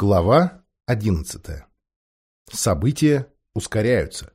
Глава 11. События ускоряются.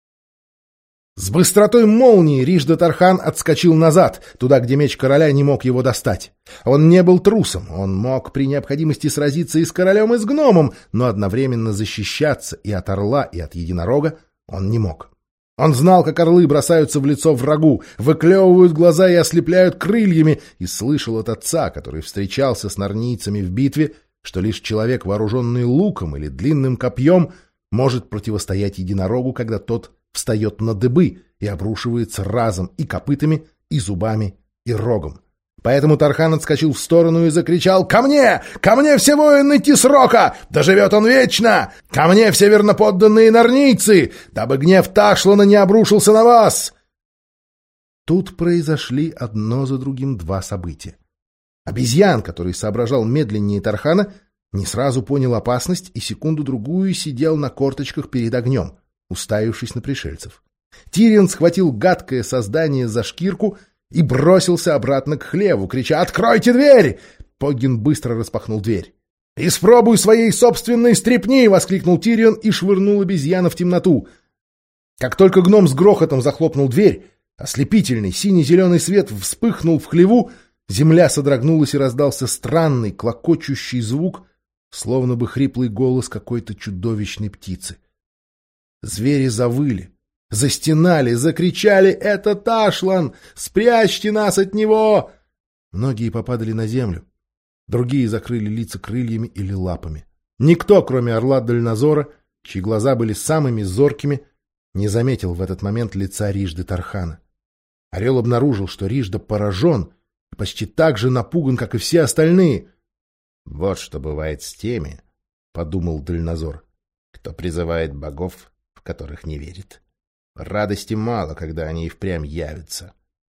С быстротой молнии Ришда-Тархан отскочил назад, туда, где меч короля не мог его достать. Он не был трусом, он мог при необходимости сразиться и с королем, и с гномом, но одновременно защищаться и от орла, и от единорога он не мог. Он знал, как орлы бросаются в лицо врагу, выклевывают глаза и ослепляют крыльями, и слышал от отца, который встречался с нарнийцами в битве, что лишь человек, вооруженный луком или длинным копьем, может противостоять единорогу, когда тот встает на дыбы и обрушивается разом и копытами, и зубами, и рогом. Поэтому Тархан отскочил в сторону и закричал: «Ко мне! Ко мне все воины Тисрока! Да живет он вечно! Ко мне все верноподданные нарнийцы, дабы гнев Ташлана не обрушился на вас!» Тут произошли одно за другим два события. Обезьян, который соображал медленнее Тархана, не сразу понял опасность и секунду-другую сидел на корточках перед огнем, уставившись на пришельцев. Тирион схватил гадкое создание за шкирку и бросился обратно к хлеву, крича: «Откройте дверь!» Поггин быстро распахнул дверь. «Испробуй своей собственной стрепни!» — воскликнул Тирион и швырнул обезьяна в темноту. Как только гном с грохотом захлопнул дверь, ослепительный сине-зеленый свет вспыхнул в хлеву, земля содрогнулась и раздался странный клокочущий звук, словно бы хриплый голос какой-то чудовищной птицы. Звери завыли, застенали, закричали: «Это Ташлан! Спрячьте нас от него!» Многие попадали на землю, другие закрыли лица крыльями или лапами. Никто, кроме орла Дальнозора, чьи глаза были самыми зоркими, не заметил в этот момент лица Ришды-Тархана. Орел обнаружил, что Ришда поражен и почти так же напуган, как и все остальные. «Вот что бывает с теми, — подумал Дальнозор, — кто призывает богов, в которых не верит. Радости мало, когда они и впрямь явятся».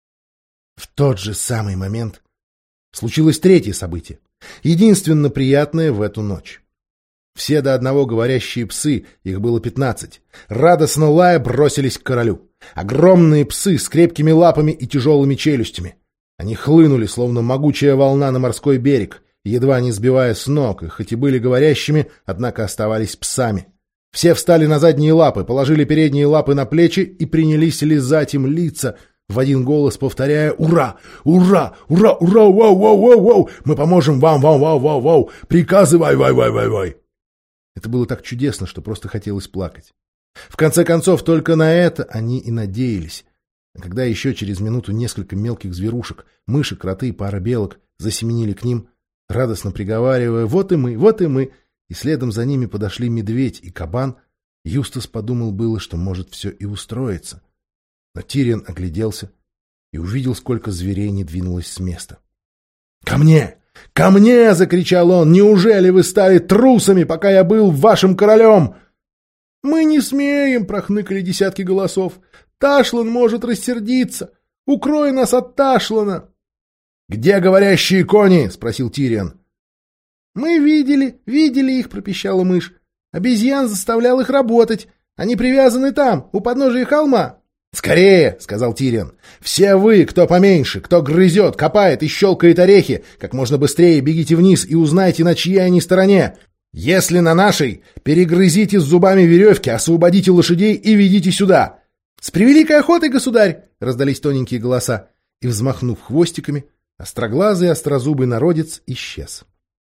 В тот же самый момент случилось третье событие, единственно приятное в эту ночь. Все до одного говорящие псы, их было 15, радостно лая бросились к королю. Огромные псы с крепкими лапами и тяжелыми челюстями. Они хлынули, словно могучая волна на морской берег, едва не сбивая с ног, и хоть и были говорящими, однако оставались псами. Все встали на задние лапы, положили передние лапы на плечи и принялись лизать им лица, в один голос повторяя: «Ура! Ура! Ура! Ура! Вау! Вау! Вау! Вау! Мы поможем вам! Вау! Вау! Вау! Вау! Приказы! Вай! Вай! Вай! Вай! Вай!» Это было так чудесно, что просто хотелось плакать. В конце концов, только на это они и надеялись. А когда еще через минуту несколько мелких зверушек, мыши, кроты и пара белок, засеменили к ним, радостно приговаривая: «Вот и мы! Вот и мы!» и следом за ними подошли медведь и кабан, Юстас подумал было, что может все и устроиться. Но Тирион огляделся и увидел, сколько зверей не двинулось с места. «Ко мне! Ко мне!» — закричал он. «Неужели вы стали трусами, пока я был вашим королем?» «Мы не смеем!» — прохныкали десятки голосов. «Ташлан может рассердиться! Укрой нас от Ташлана!» «Где говорящие кони?» — спросил Тирион. «Мы видели их!» — пропищала мышь. «Обезьян заставлял их работать. Они привязаны там, у подножия холма». «Скорее!» — сказал Тирион. «Все вы, кто поменьше, кто грызет, копает и щелкает орехи, как можно быстрее бегите вниз и узнайте, на чьей они стороне. Если на нашей, перегрызите с зубами веревки, освободите лошадей и ведите сюда». «С превеликой охотой, государь!» — раздались тоненькие голоса. И, взмахнув хвостиками, остроглазый острозубый народец исчез.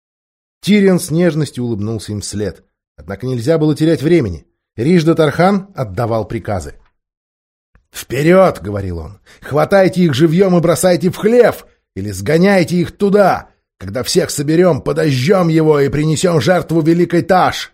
Тирион с нежностью улыбнулся им вслед. Однако нельзя было терять времени. Ришда-Тархан отдавал приказы. «Вперед!» — говорил он. «Хватайте их живьем и бросайте в хлев! Или сгоняйте их туда! Когда всех соберем, подожжем его и принесем жертву великой Таш!»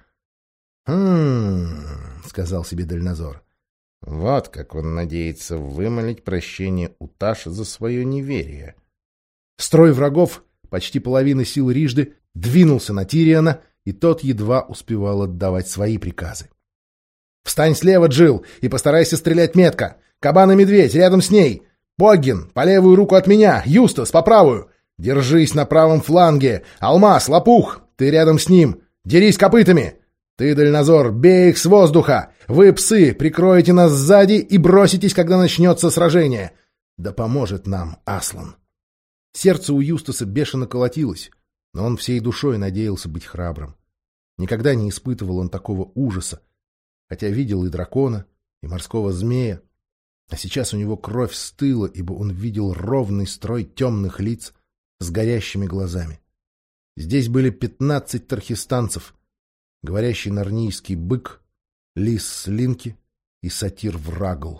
сказал себе Дальнозор. «Вот как он надеется вымолить прощение у Таш за свое неверие». Строй врагов, почти половина сил Ришды, двинулся на Тириона, и тот едва успевал отдавать свои приказы. «Встань слева, Джил, и постарайся стрелять метко. Кабан и медведь рядом с ней. Поггин, по левую руку от меня. Юстас, по правую. Держись на правом фланге. Алмаз, лопух, ты рядом с ним. Дерись копытами. Ты, Дальнозор, бей их с воздуха. Вы, псы, прикроете нас сзади и броситесь, когда начнется сражение. Да поможет нам Аслан». Сердце у Юстаса бешено колотилось, но он всей душой надеялся быть храбрым. Никогда не испытывал он такого ужаса, хотя видел и дракона, и морского змея. А сейчас у него кровь стыла, ибо он видел ровный строй темных лиц с горящими глазами. Здесь были 15 тархистанцев, говорящий нарнийский бык, лис Слинки и сатир Врагл.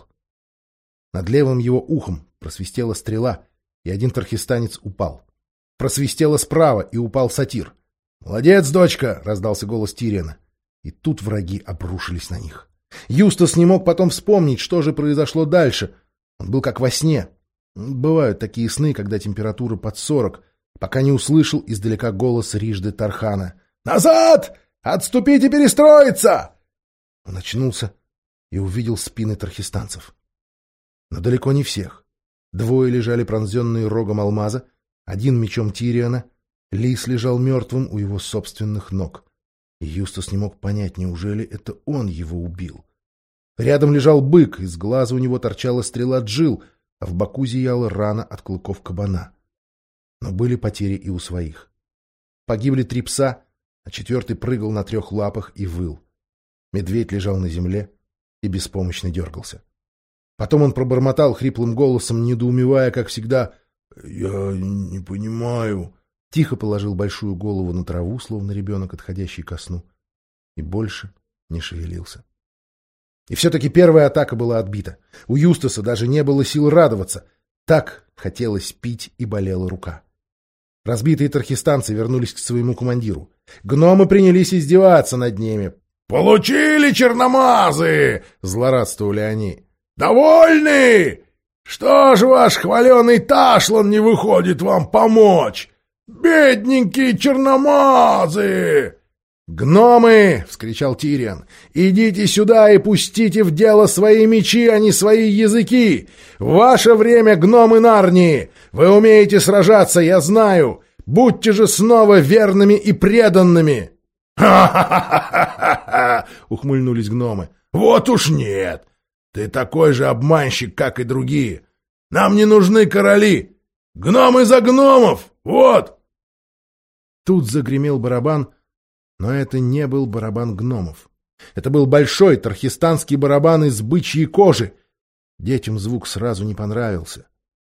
Над левым его ухом просвистела стрела, и один тархистанец упал. Просвистела справа, и упал сатир. «Молодец, дочка!» — раздался голос Тириана. И тут враги обрушились на них. Юстас не мог потом вспомнить, что же произошло дальше. Он был как во сне. Бывают такие сны, когда температура под 40, пока не услышал издалека голос Рижды Тархана. «Назад! Отступить и перестроиться!» Он очнулся и увидел спины тархистанцев. Но далеко не всех. Двое лежали пронзенные рогом алмаза, один мечом Тириана, лис лежал мертвым у его собственных ног. И Юстас не мог понять, неужели это он его убил. Рядом лежал бык, из глаза у него торчала стрела Джил, а в боку зияла рана от клыков кабана. Но были потери и у своих. Погибли 3 пса, а 4-й прыгал на 3 лапах и выл. Медведь лежал на земле и беспомощно дергался. Потом он пробормотал хриплым голосом, недоумевая, как всегда: «Я не понимаю». Тихо положил большую голову на траву, словно ребенок, отходящий ко сну, и больше не шевелился. И все-таки первая атака была отбита. У Юстаса даже не было сил радоваться. Так хотелось пить, и болела рука. Разбитые тархистанцы вернулись к своему командиру. Гномы принялись издеваться над ними. «Получили, черномазы!» — злорадствовали они. «Довольны? Что ж ваш хваленый Ташлан не выходит вам помочь? Бедненькие черномазы!» «Гномы!» — вскричал Тириан. «Идите сюда и пустите в дело свои мечи, а не свои языки! Ваше время, гномы Нарнии! Вы умеете сражаться, я знаю! Будьте же снова верными и преданными!» «Ха-ха-ха-ха-ха!» — ухмыльнулись гномы. «Вот уж нет! Ты такой же обманщик, как и другие! Нам не нужны короли! Гномы за гномов! Вот!» Тут загремел барабан, но это не был барабан гномов. Это был большой тархистанский барабан из бычьей кожи. Детям звук сразу не понравился.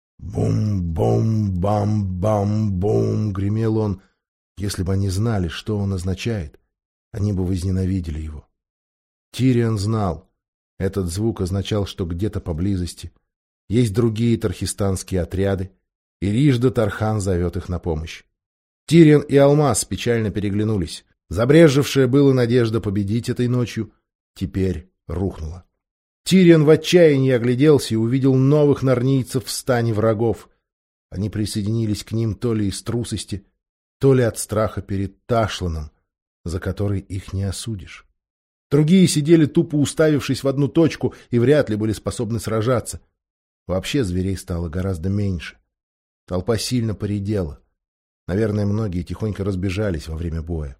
«Бум-бум-бам-бам-бум!» — гремел он. Если бы они знали, что он означает, они бы возненавидели его. Тириан знал. Этот звук означал, что где-то поблизости есть другие тархистанские отряды, и Рижда Тархан зовет их на помощь. Тириан и Алмаз печально переглянулись. Забрежевшая была надежда победить этой ночью теперь рухнула. Тириан в отчаянии огляделся и увидел новых нарнийцев в стане врагов. Они присоединились к ним то ли из трусости, то ли от страха перед Ташланом, за который их не осудишь. Другие сидели тупо уставившись в одну точку и вряд ли были способны сражаться. Вообще зверей стало гораздо меньше. Толпа сильно поредела. Наверное, многие тихонько разбежались во время боя.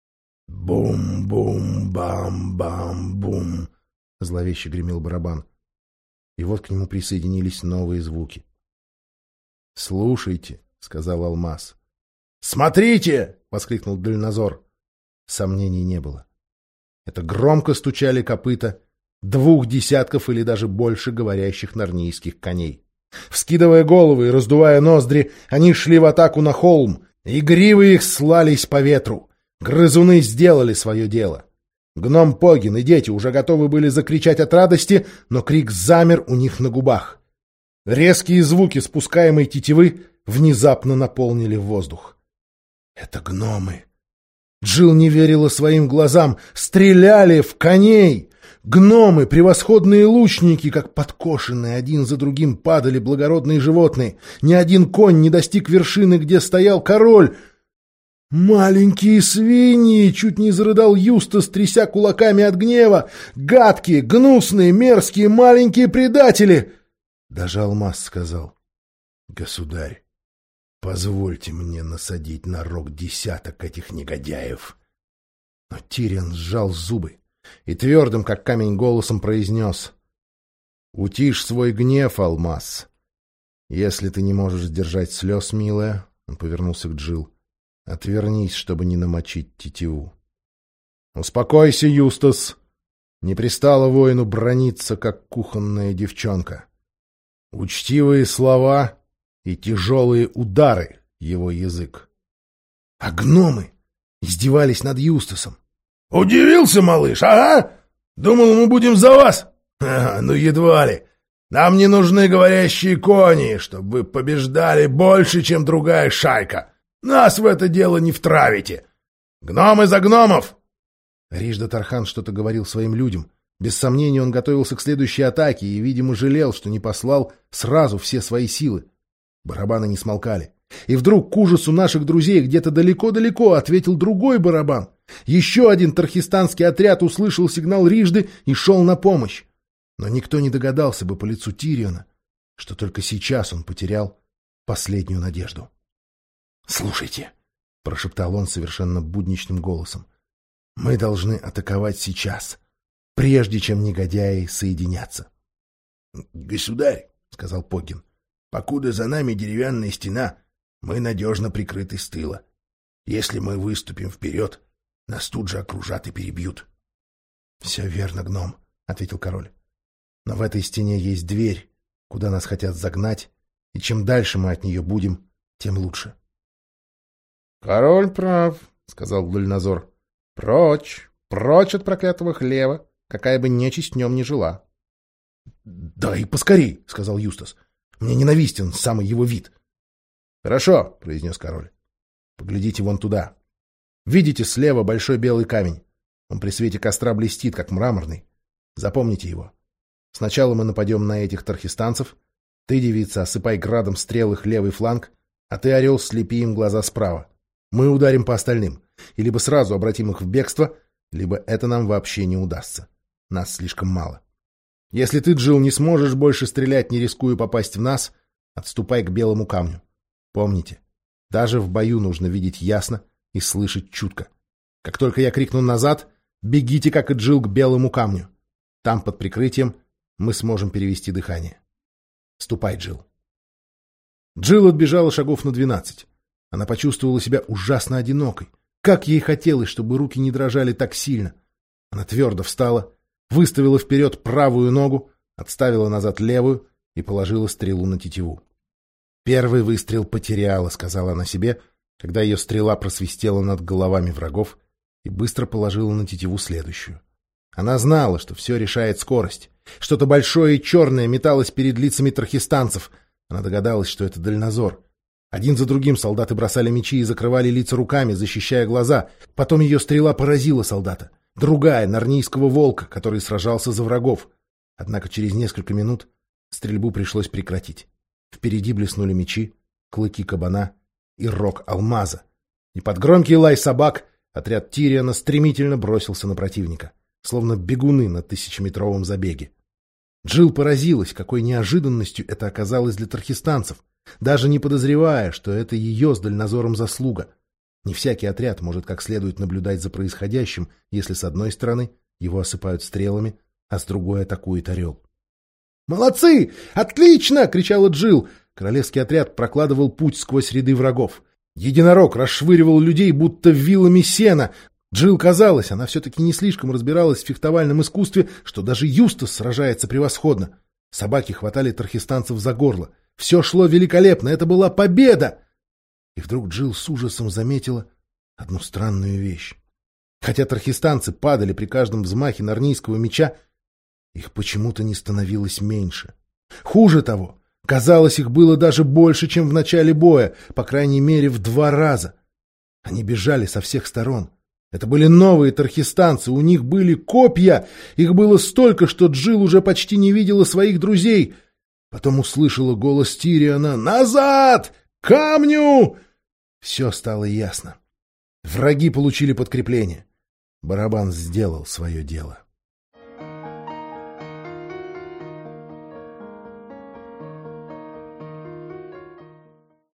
«Бум-бум-бам-бам-бум!» — зловеще гремел барабан. И вот к нему присоединились новые звуки. «Слушайте», — сказал Алмаз. «Смотрите!» — воскликнул Дальнозор. Сомнений не было. Это громко стучали копыта 2 десятков или даже больше говорящих нарнийских коней. Вскидывая головы и раздувая ноздри, они шли в атаку на холм, и гривы их слались по ветру. Грызуны сделали свое дело. Гном Погин и дети уже готовы были закричать от радости, но крик замер у них на губах. Резкие звуки спускаемой тетивы внезапно наполнили воздух. Это гномы. Джил не верила своим глазам. Стреляли в коней. Гномы, превосходные лучники, как подкошенные, один за другим падали благородные животные. Ни один конь не достиг вершины, где стоял король. «Маленькие свиньи!» — чуть не зарыдал Юстас, тряся кулаками от гнева. «Гадкие, гнусные, мерзкие, маленькие предатели!» Даже Алмаз сказал: «Государь, позвольте мне насадить на рог 10 этих негодяев». Но Тириан сжал зубы и твердым, как камень, голосом произнес: «Утишь свой гнев, Алмаз. Если ты не можешь сдержать слез, милая», — он повернулся к Джил, — «отвернись, чтобы не намочить тетиву». Успокойся, Юстас. Не пристало воину браниться, как кухонная девчонка. Учтивые слова и тяжелые удары — его язык. А гномы издевались над Юстасом. — Удивился, малыш, ага? Думал, мы будем за вас? Ну, едва ли. Нам не нужны говорящие кони, чтобы вы побеждали больше, чем другая шайка. Нас в это дело не втравите. Гномы за гномов! Рижда-Тархан что-то говорил своим людям. Без сомнения, он готовился к следующей атаке и, видимо, жалел, что не послал сразу все свои силы. Барабаны не смолкали. И вдруг, к ужасу наших друзей, где-то далеко-далеко ответил другой барабан. Еще один тархистанский отряд услышал сигнал Рижды и шел на помощь. Но никто не догадался бы по лицу Тириона, что только сейчас он потерял последнюю надежду. — Слушайте, — прошептал он совершенно будничным голосом, — мы должны атаковать сейчас, прежде чем негодяи соединятся. — Государь, — сказал Погин, — покуда за нами деревянная стена, мы надежно прикрыты с тыла. Если мы выступим вперед, нас тут же окружат и перебьют. — Все верно, гном, — ответил король. — Но в этой стене есть дверь, куда нас хотят загнать, и чем дальше мы от нее будем, тем лучше. — Король прав, — сказал Дальнозор. — Прочь, прочь от проклятого хлева, какая бы нечисть в нем ни жила. — Да и поскорей, — сказал Юстас. — Мне ненавистен самый его вид. — Хорошо, — произнес король. — Поглядите вон туда. Видите слева большой белый камень? Он при свете костра блестит, как мраморный. Запомните его. Сначала мы нападем на этих тархистанцев. Ты, девица, осыпай градом стрел их левый фланг, а ты, орел, слепи им глаза справа. Мы ударим по остальным. И либо сразу обратим их в бегство, либо это нам вообще не удастся. Нас слишком мало. Если ты, Джилл, не сможешь больше стрелять, не рискуя попасть в нас, отступай к белому камню. Помните, даже в бою нужно видеть ясно и слышать чутко. Как только я крикну «назад», бегите, как и Джилл, к белому камню. Там, под прикрытием, мы сможем перевести дыхание. Ступай, Джилл. Джилл отбежала шагов на 12. Она почувствовала себя ужасно одинокой. Как ей хотелось, чтобы руки не дрожали так сильно. Она твердо встала, выставила вперед правую ногу, отставила назад левую и положила стрелу на тетиву. «Первый выстрел потеряла», — сказала она себе, когда ее стрела просвистела над головами врагов, и быстро положила на тетиву следующую. Она знала, что все решает скорость. Что-то большое и черное металось перед лицами тархистанцев. Она догадалась, что это Дальнозор. Один за другим солдаты бросали мечи и закрывали лица руками, защищая глаза. Потом ее стрела поразила солдата. Другая, нарнийского волка, который сражался за врагов. Однако через несколько минут стрельбу пришлось прекратить. Впереди блеснули мечи, клыки кабана и рог алмаза. И под громкий лай собак отряд Тириона стремительно бросился на противника, словно бегуны на 1000-метровом забеге. Джилл поразилась, какой неожиданностью это оказалось для тархистанцев, даже не подозревая, что это ее с Дальнозором заслуга. Не всякий отряд может как следует наблюдать за происходящим, если с одной стороны его осыпают стрелами, а с другой атакует орел. «Молодцы! Отлично!» — кричала Джилл. Королевский отряд прокладывал путь сквозь ряды врагов. Единорог расшвыривал людей, будто вилами сена. Джилл казалось, она все-таки не слишком разбиралась в фехтовальном искусстве, что даже Юстас сражается превосходно. Собаки хватали тархистанцев за горло. Все шло великолепно, это была победа! И вдруг Джилл с ужасом заметила одну странную вещь. Хотя тархистанцы падали при каждом взмахе нарнийского меча, их почему-то не становилось меньше. Хуже того, казалось, их было даже больше, чем в начале боя, по крайней мере, в 2 раза. Они бежали со всех сторон. Это были новые тархистанцы, у них были копья. Их было столько, что Джилл уже почти не видела своих друзей. Потом услышала голос Тириона: «Назад! К камню!» Все стало ясно. Враги получили подкрепление. Барабан сделал свое дело.